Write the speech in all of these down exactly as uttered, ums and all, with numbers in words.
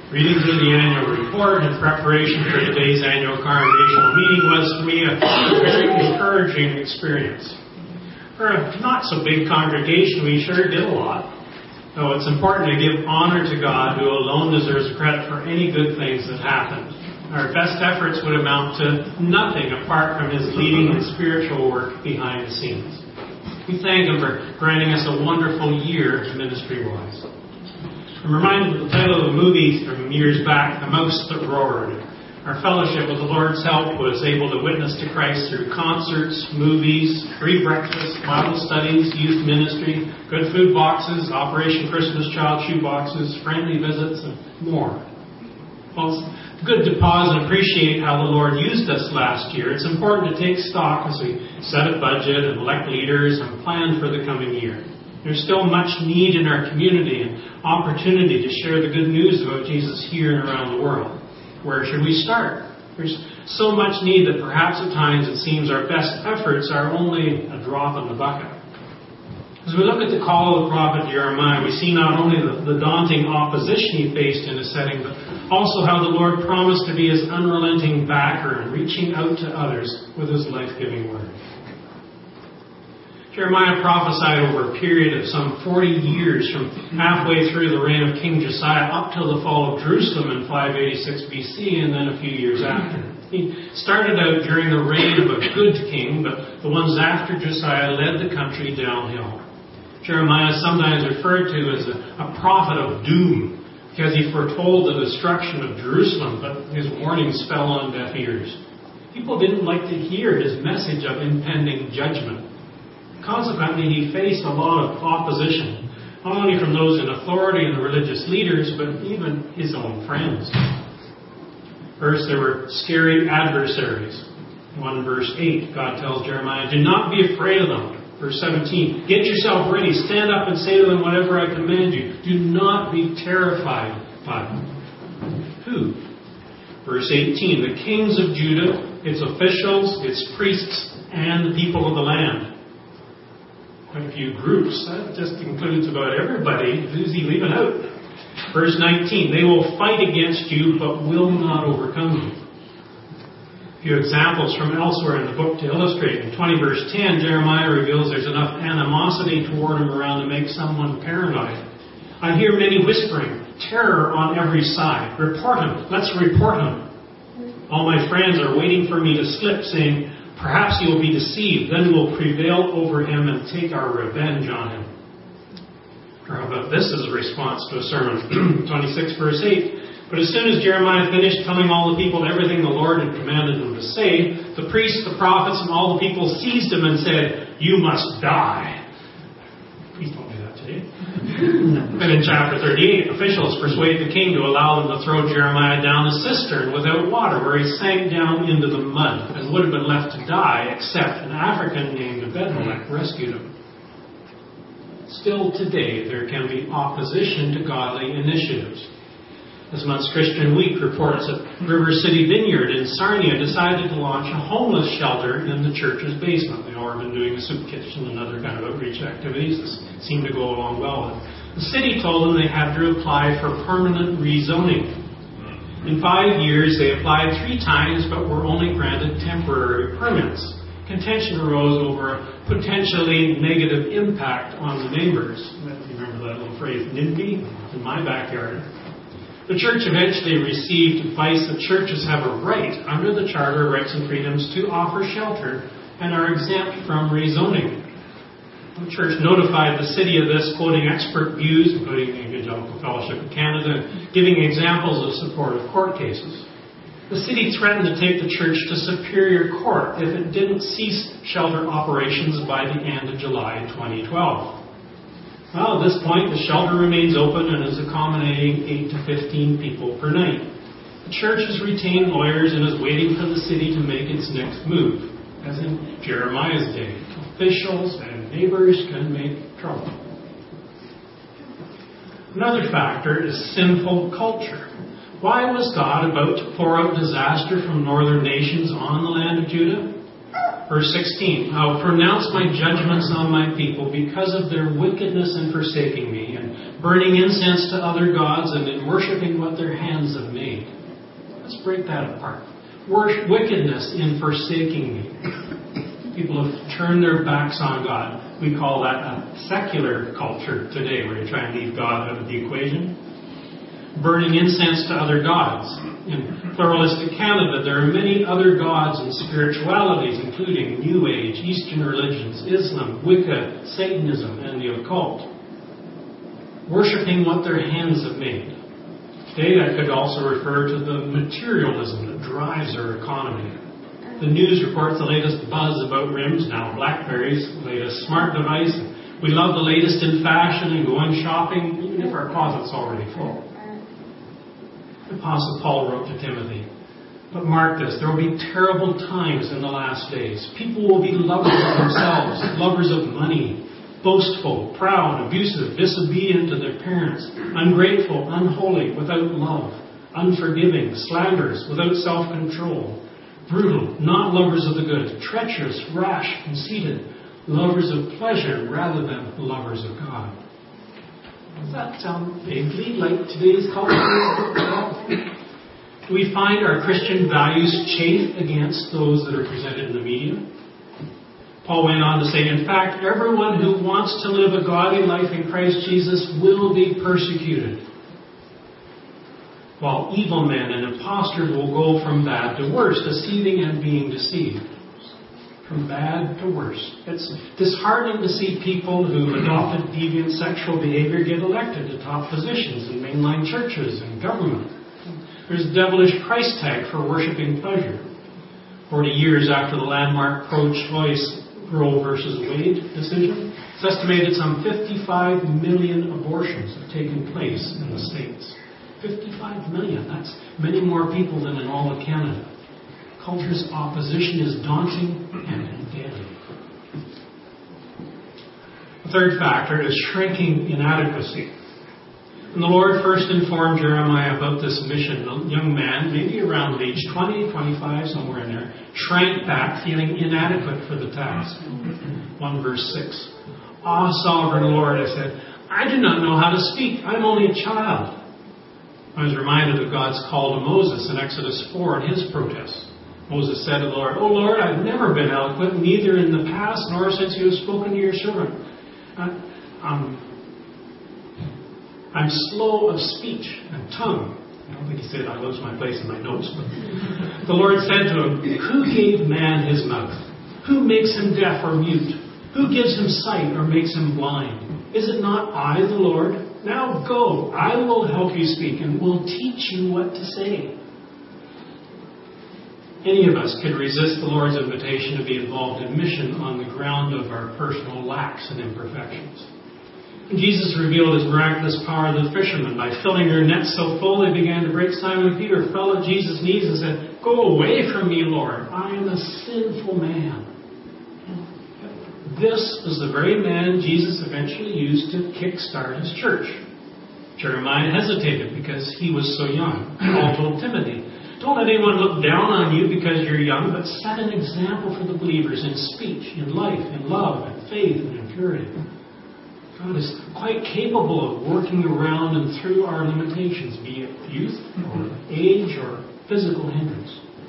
Reading through the annual report in preparation for today's annual congregational meeting was for me a very encouraging experience. For a not so big congregation, we sure did a lot. Though it's important to give honor to God, who alone deserves credit for any good things that happened. Our best efforts would amount to nothing apart from His leading and spiritual work behind the scenes. We thank Him for granting us a wonderful year ministry-wise. I'm reminded of the title of the movie from years back, The Mouse That Roared. Our fellowship with the Lord's help was able to witness to Christ through concerts, movies, free breakfast, Bible studies, youth ministry, good food boxes, Operation Christmas Child shoe boxes, friendly visits, and more. Well, it's good to pause and appreciate how the Lord used us last year. It's important to take stock as we set a budget and elect leaders and plan for the coming year. There's still much need in our community and opportunity to share the good news about Jesus here and around the world. Where should we start? There's so much need that perhaps at times it seems our best efforts are only a drop in the bucket. As we look at the call of the prophet Jeremiah, we see not only the, the daunting opposition he faced in his setting, but also how the Lord promised to be his unrelenting backer and reaching out to others with his life-giving word. Jeremiah prophesied over a period of some forty years from halfway through the reign of King Josiah up till the fall of Jerusalem in five eighty-six B C and then a few years after. He started out during the reign of a good king, but the ones after Josiah led the country downhill. Jeremiah is sometimes referred to as a, a prophet of doom because he foretold the destruction of Jerusalem, but his warnings fell on deaf ears. People didn't like to hear his message of impending judgment. Consequently, he faced a lot of opposition, not only from those in authority and the religious leaders, but even his own friends. First, there were scary adversaries. one verse eight, God tells Jeremiah, do not be afraid of them. Verse seventeen, get yourself ready, stand up and say to them whatever I command you. Do not be terrified by them. Who? Verse eighteen, the kings of Judah, its officials, its priests, and the people of the land. Quite a few groups. That just includes about everybody. Who's he leaving out? Verse nineteen, they will fight against you, but will not overcome you. A few examples from elsewhere in the book to illustrate. In twenty verse ten, Jeremiah reveals there's enough animosity toward him around to make someone paranoid. I hear many whispering, terror on every side. Report him. Let's report him. All my friends are waiting for me to slip, saying, perhaps you will be deceived, then we'll prevail over him and take our revenge on him. Or how about this as a response to a sermon? twenty-six verse eight. But as soon as Jeremiah finished telling all the people everything the Lord had commanded them to say, the priests, the prophets, and all the people seized him and said, you must die. Please don't do that today. And in chapter thirty-eight, officials persuade the king to allow them to throw Jeremiah down a cistern without water, where he sank down into the mud and would have been left to die, except an African named Abimelech rescued him. Still today, there can be opposition to godly initiatives. This month's Christian Week reports that River City Vineyard in Sarnia decided to launch a homeless shelter in the church's basement. They all have been doing a soup kitchen and other kind of outreach activities. This seemed to go along well. The city told them they had to apply for permanent rezoning. In five years, they applied three times but were only granted temporary permits. Contention arose over a potentially negative impact on the neighbors. You remember that little phrase, NIMBY, in my backyard. The church eventually received advice that churches have a right under the Charter of Rights and Freedoms to offer shelter and are exempt from rezoning. The church notified the city of this, quoting expert views, including the Evangelical Fellowship of Canada, giving examples of supportive court cases. The city threatened to take the church to Superior Court if it didn't cease shelter operations by the end of July twenty twelve. Well, at this point, the shelter remains open and is accommodating eight to fifteen people per night. The church has retained lawyers and is waiting for the city to make its next move, as in Jeremiah's day. Officials and neighbors can make trouble. Another factor is sinful culture. Why was God about to pour out disaster from northern nations on the land of Judah? Verse sixteen, I'll pronounce my judgments on my people because of their wickedness in forsaking me, and burning incense to other gods, and in worshiping what their hands have made. Let's break that apart. Worship, wickedness in forsaking me. People have turned their backs on God. We call that a secular culture today, where you try and leave God out of the equation. Burning incense to other gods. In pluralistic Canada, there are many other gods and spiritualities, including New Age, Eastern religions, Islam, Wicca, Satanism, and the occult. Worshipping what their hands have made. Today, that could also refer to the materialism that drives our economy. The news reports the latest buzz about rims, now Blackberries, the latest smart device. We love the latest in fashion and go on shopping, even if our closet's already full. The Apostle Paul wrote to Timothy, but mark this, there will be terrible times in the last days. People will be lovers of themselves, lovers of money, boastful, proud, abusive, disobedient to their parents, ungrateful, unholy, without love, unforgiving, slanderous, without self-control, brutal, not lovers of the good, treacherous, rash, conceited, lovers of pleasure rather than lovers of God. Does that sound vaguely like today's culture? Do we find our Christian values chafe against those that are presented in the media? Paul went on to say, in fact, everyone who wants to live a godly life in Christ Jesus will be persecuted. While evil men and impostors will go from bad to worse, deceiving and being deceived. From bad to worse. It's disheartening to see people who've adopted deviant sexual behavior get elected to top positions in mainline churches and government. There's a devilish price tag for worshipping pleasure. Forty years after the landmark pro-choice Roe versus Wade decision, it's estimated some fifty-five million abortions have taken place in the States. fifty-five million. That's many more people than in all of Canada. Culture's opposition is daunting and deadly. The third factor is shrinking inadequacy. When the Lord first informed Jeremiah about this mission, the young man, maybe around age twenty, twenty-five, somewhere in there, shrank back, feeling inadequate for the task. one verse six. Ah, sovereign Lord, I said, I do not know how to speak. I'm only a child. I was reminded of God's call to Moses in Exodus four and his protest. Moses said to the Lord, O Lord, I've never been eloquent, neither in the past nor since you have spoken to your servant. I, um, I'm slow of speech and tongue. I don't think he said I lose my place in my notes. But the Lord said to him, who gave man his mouth? Who makes him deaf or mute? Who gives him sight or makes him blind? Is it not I, the Lord? Now go, I will help you speak and will teach you what to say. Any of us could resist the Lord's invitation to be involved in mission on the ground of our personal lacks and imperfections. And Jesus revealed his miraculous power to the fishermen. By filling their nets so full, they began to break. Simon Peter fell at Jesus' knees and said, Go away from me, Lord. I am a sinful man. This was the very man Jesus eventually used to kickstart his church. Jeremiah hesitated because he was so young. Paul told Timothy, don't let anyone look down on you because you're young, but set an example for the believers in speech, in life, in love, in faith, and in purity. God is quite capable of working around and through our limitations, be it youth, or age, or physical hindrance.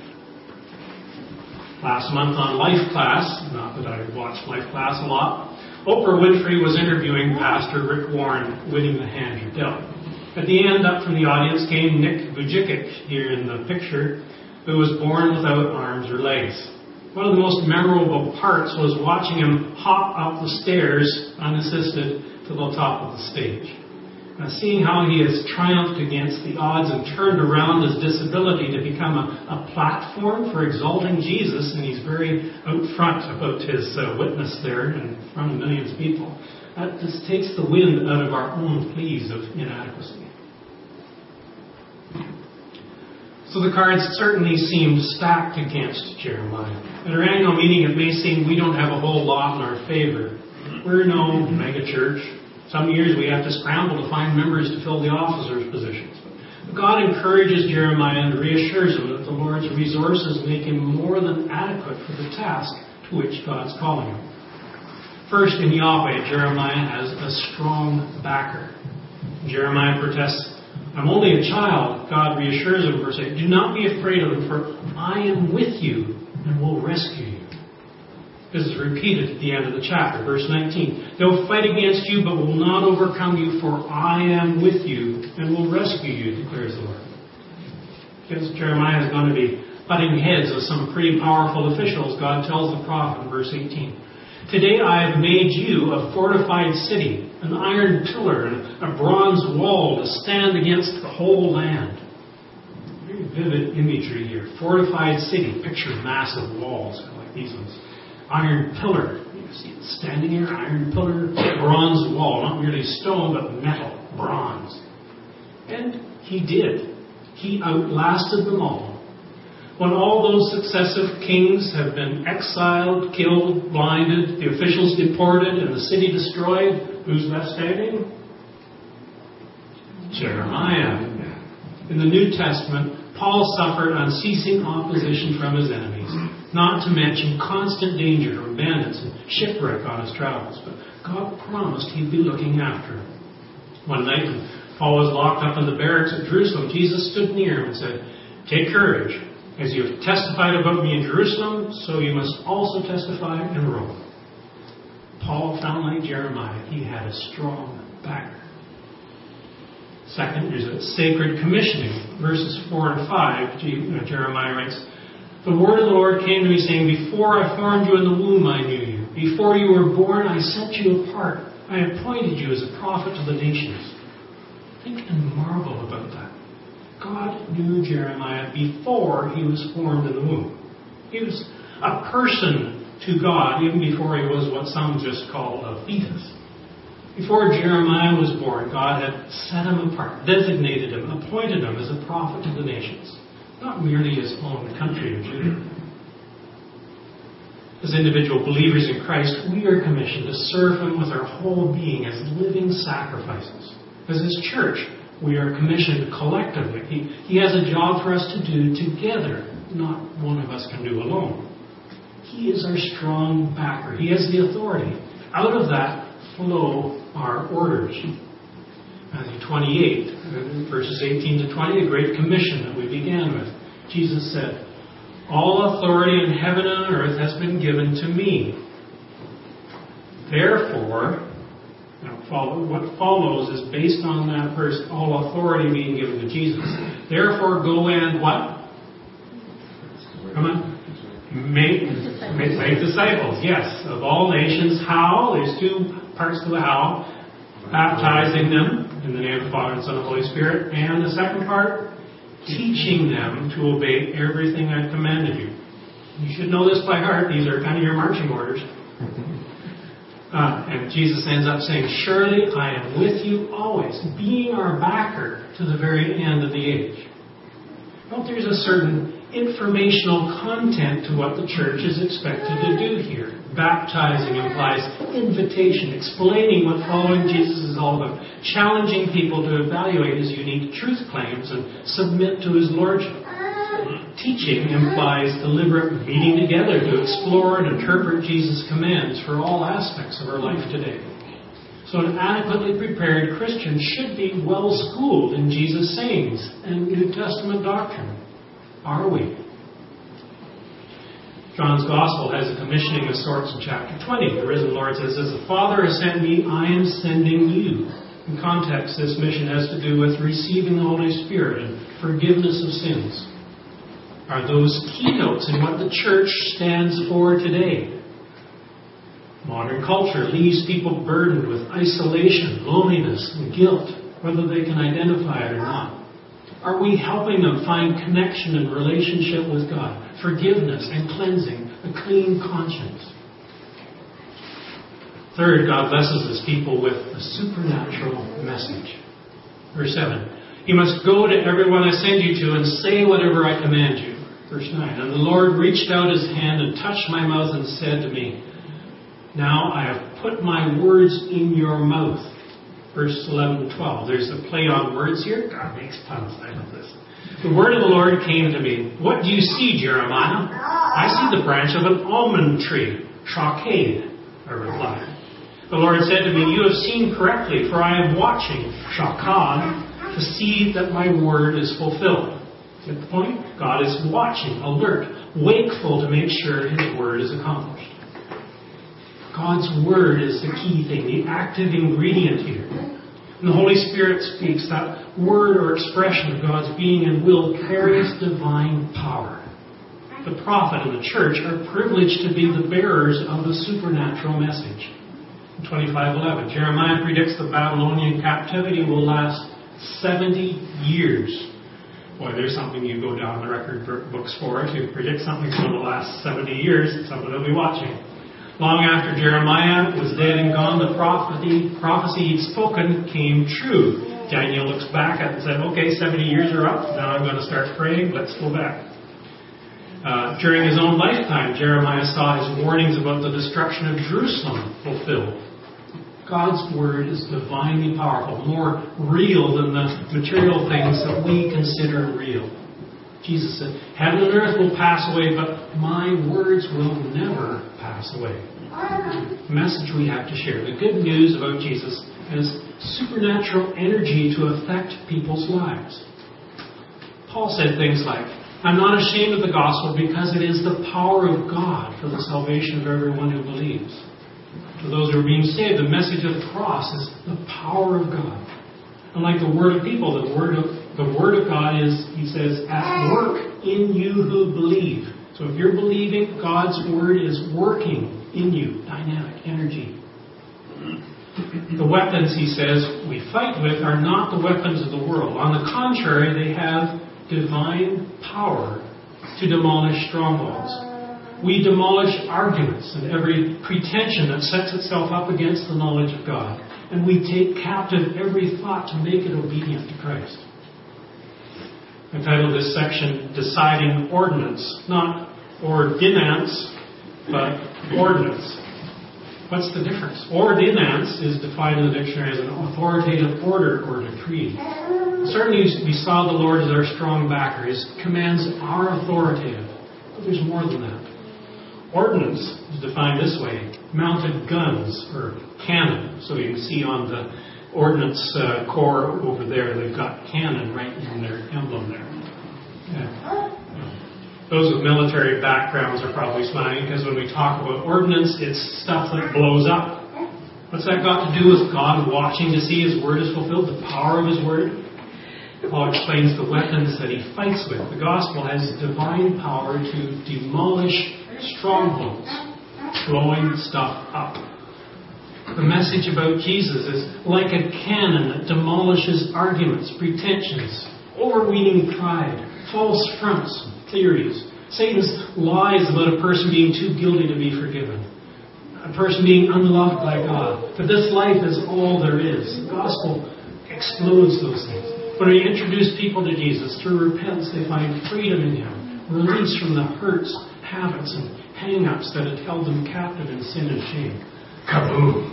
Last month on Life Class, not that I watch Life Class a lot, Oprah Winfrey was interviewing Pastor Rick Warren, winning the hand you're dealt. At the end, up from the audience came Nick Vujicic, here in the picture, who was born without arms or legs. One of the most memorable parts was watching him hop up the stairs unassisted to the top of the stage. Now, seeing how he has triumphed against the odds and turned around his disability to become a, a platform for exalting Jesus, and he's very out front about his uh, witness there in front of millions of people, that just takes the wind out of our own pleas of inadequacy. So the cards certainly seemed stacked against Jeremiah. At our annual meeting, it may seem we don't have a whole lot in our favor. We're no mega church. Some years we have to scramble to find members to fill the officers' positions. But God encourages Jeremiah and reassures him that the Lord's resources make him more than adequate for the task to to which God's calling him. First, in Yahweh, Jeremiah has a strong backer. Jeremiah protests, I'm only a child. God reassures him, verse eight, do not be afraid of them, for I am with you and will rescue you. This is repeated at the end of the chapter. Verse nineteen, they'll fight against you, but will not overcome you, for I am with you and will rescue you, declares the Lord. Because Jeremiah is going to be butting heads with some pretty powerful officials, God tells the prophet in verse eighteen, today I have made you a fortified city, an iron pillar, and a bronze wall to stand against the whole land. Very vivid imagery here. Fortified city. Picture massive walls like these ones. Iron pillar. You see it standing here. Iron pillar, bronze wall. Not merely stone, but metal. Bronze. And he did. He outlasted them all. When all those successive kings have been exiled, killed, blinded, the officials deported, and the city destroyed, who's left standing? Jeremiah. In the New Testament, Paul suffered unceasing opposition from his enemies, not to mention constant danger from bandits and shipwreck on his travels. But God promised he'd be looking after him. One night, when Paul was locked up in the barracks at Jerusalem, Jesus stood near him and said, take courage. As you have testified about me in Jerusalem, so you must also testify in Rome. Paul found, like Jeremiah, he had a strong backer. Second, there's a sacred commissioning. Verses four and five, Jeremiah writes, the word of the Lord came to me saying, before I formed you in the womb, I knew you. Before you were born, I set you apart. I appointed you as a prophet to the nations. Think and marvel about that. God knew Jeremiah before he was formed in the womb. He was a person to God even before he was what some just call a fetus. Before Jeremiah was born, God had set him apart, designated him, appointed him as a prophet to the nations, not merely his own country of Judah. As individual believers in Christ, we are commissioned to serve him with our whole being as living sacrifices. As his church, we are commissioned collectively. He, he has a job for us to do together. Not one of us can do alone. He is our strong backer. He has the authority. Out of that flow our orders. Matthew twenty-eight, verses eighteen to twenty, the Great Commission that we began with. Jesus said, all authority in heaven and earth has been given to me. Therefore, Now, follow, what follows is based on that verse, all authority being given to Jesus. Therefore, go and what? Come on. Make, make, make disciples, yes, of all nations. How? There's two parts to the how. Baptizing them in the name of the Father and Son and Holy Spirit. And the second part, teaching them to obey everything I've commanded you. You should know this by heart. These are kind of your marching orders. Uh, and Jesus ends up saying, surely I am with you always, being our backer to the very end of the age. Well, there's a certain informational content to what the church is expected to do here. Baptizing implies invitation, explaining what following Jesus is all about, challenging people to evaluate his unique truth claims and submit to his lordship. Teaching implies deliberate meeting together to explore and interpret Jesus' commands for all aspects of our life today. So an adequately prepared Christian should be well schooled in Jesus' sayings and New Testament doctrine. Are we? John's Gospel has a commissioning of sorts in chapter twenty. The risen Lord says, as the Father has sent me, I am sending you. In context, this mission has to do with receiving the Holy Spirit and forgiveness of sins. Are those keynotes in what the church stands for today? Modern culture leaves people burdened with isolation, loneliness, and guilt, whether they can identify it or not. Are we helping them find connection and relationship with God, forgiveness and cleansing, a clean conscience? Third, God blesses his people with a supernatural message. Verse seven, you must go to everyone I send you to and say whatever I command you. Verse nine, and the Lord reached out his hand and touched my mouth and said to me, now I have put my words in your mouth. verse eleven and twelve. There's a play on words here. God makes puns. I love this. The word of the Lord came to me. What do you see, Jeremiah? I see the branch of an almond tree. Shaked, I replied. The Lord said to me, you have seen correctly, for I am watching, shakad, to see that my word is fulfilled. Get the point? God is watching, alert, wakeful to make sure His word is accomplished. God's word is the key thing, the active ingredient here. And the Holy Spirit speaks. That word or expression of God's being and will carries divine power. The prophet and the church are privileged to be the bearers of the supernatural message. In twenty-five eleven, Jeremiah predicts the Babylonian captivity will last seventy years. Boy, there's something you go down the record books for. If you predict something's going to last seventy years, someone will be watching. Long after Jeremiah was dead and gone, the prophecy, prophecy he'd spoken came true. Daniel looks back at it and said, okay, seventy years are up. Now I'm going to start praying. Let's go back. Uh, during his own lifetime, Jeremiah saw his warnings about the destruction of Jerusalem fulfilled. God's word is divinely powerful, more real than the material things that we consider real. Jesus said, heaven and earth will pass away, but my words will never pass away. The message we have to share, the good news about Jesus, has supernatural energy to affect people's lives. Paul said things like, I'm not ashamed of the gospel because it is the power of God for the salvation of everyone who believes. For those who are being saved, the message of the cross is the power of God. Unlike the word of people, the word of the word of God is, he says, at work in you who believe. So if you're believing, God's word is working in you. Dynamic energy. The weapons, he says, we fight with are not the weapons of the world. On the contrary, they have divine power to demolish strongholds. We demolish arguments and every pretension that sets itself up against the knowledge of God. And we take captive every thought to make it obedient to Christ. I titled this section, Deciding Ordinance. Not ordinance, but ordinance. What's the difference? Ordinance is defined in the dictionary as an authoritative order or decree. Certainly we saw the Lord as our strong backer. His commands are authoritative. But there's more than that. Ordnance is defined this way. Mounted guns or cannon. So you can see on the ordnance uh, corps over there, they've got cannon right in their emblem there. Yeah. Those with military backgrounds are probably smiling because when we talk about ordnance, it's stuff that blows up. What's that got to do with God watching to see His word is fulfilled? The power of His word? Paul explains the weapons that he fights with. The gospel has divine power to demolish strongholds, blowing stuff up. The message about Jesus is like a cannon that demolishes arguments, pretensions, overweening pride, false fronts, theories, Satan's lies about a person being too guilty to be forgiven, a person being unloved by God, that this life is all there is. The gospel explodes those things. When we introduce people to Jesus, through repentance, they find freedom in Him, release from the hurts, habits, and hang-ups that had held them captive in sin and shame. Kaboom!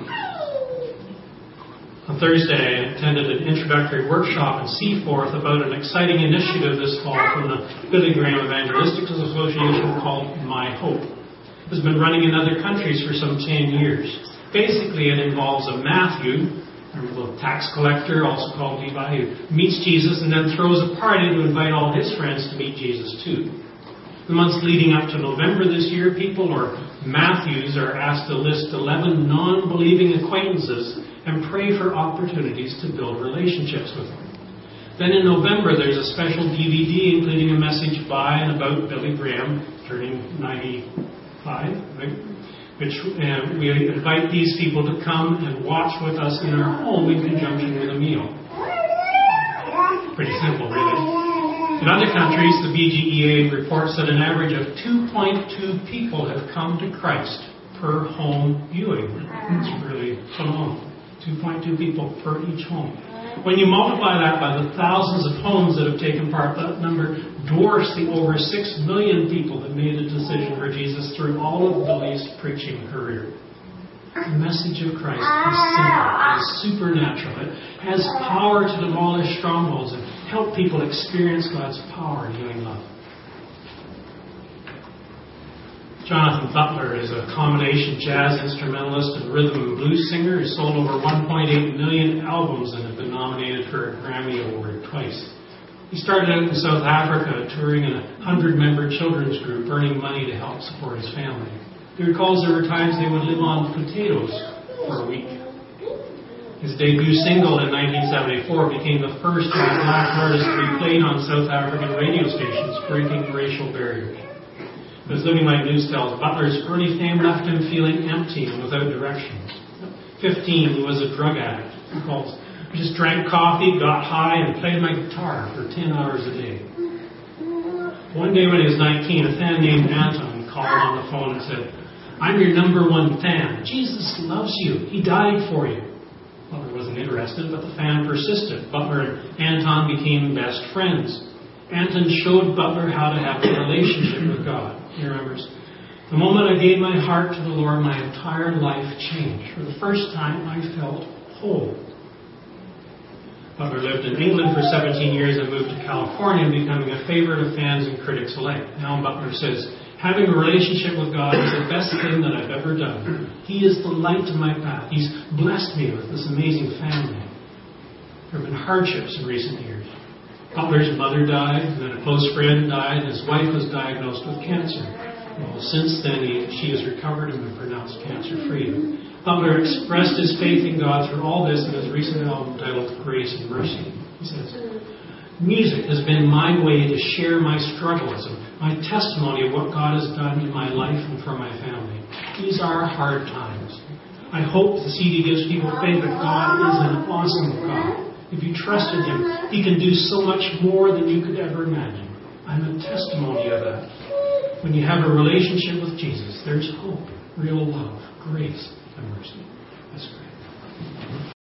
On Thursday, I attended an introductory workshop in Seaforth about an exciting initiative this fall from the Billy Graham Evangelistic Association called My Hope. It has been running in other countries for some ten years. Basically, it involves a Matthew, a little tax collector, also called Levi, who meets Jesus and then throws a party to invite all his friends to meet Jesus too. The months leading up to November this year, people or Matthews are asked to list eleven non-believing acquaintances and pray for opportunities to build relationships with them. Then in November, there's a special D V D including a message by and about Billy Graham, turning ninety-five, right? Which uh, we invite these people to come and watch with us in our home in conjunction with a meal. Pretty simple, really. In other countries, the B G E A reports that an average of two point two people have come to Christ per home viewing. It's really phenomenal. two point two people per each home. When you multiply that by the thousands of homes that have taken part, that number dwarfs the over six million people that made a decision for Jesus through all of Billy's preaching career. The message of Christ is simple, it is supernatural. It has power to demolish strongholds and help people experience God's power and healing love. Jonathan Butler is a combination jazz instrumentalist and rhythm and blues singer. He's sold over one point eight million albums and has been nominated for a Grammy Award twice. He started out in South Africa, touring in a hundred-member children's group, earning money to help support his family. He recalls there were times they would live on potatoes for a week. His debut single in nineteen seventy-four became the first of a black artist to be played on South African radio stations, breaking racial barriers. As Living Like News tells, Butler's early fame left him feeling empty and without direction. At fifteen, he was a drug addict. He calls, I just drank coffee, got high, and played my guitar for ten hours a day. One day when he was nineteen, a fan named Anton called on the phone and said, I'm your number one fan. Jesus loves you. He died for you. Butler wasn't interested, but the fan persisted. Butler and Anton became best friends. Anton showed Butler how to have a relationship with God. He remembers, the moment I gave my heart to the Lord, my entire life changed. For the first time, I felt whole. Butler lived in England for seventeen years and moved to California, becoming a favorite of fans and critics alike. Now Butler says, having a relationship with God is the best thing that I've ever done. He is the light to my path. He's blessed me with this amazing family. There have been hardships in recent years. Butler's mother died, and then a close friend died, and his wife was diagnosed with cancer. Well, since then, he, she has recovered and been pronounced cancer-free. Butler expressed his faith in God through all this in his recent album titled Grace and Mercy. He says, music has been my way to share my struggles and my testimony of what God has done in my life and for my family. These are hard times. I hope the C D gives people faith that God is an awesome God. If you trust in Him, He can do so much more than you could ever imagine. I'm a testimony of that. When you have a relationship with Jesus, there's hope, real love, grace, and mercy. That's great.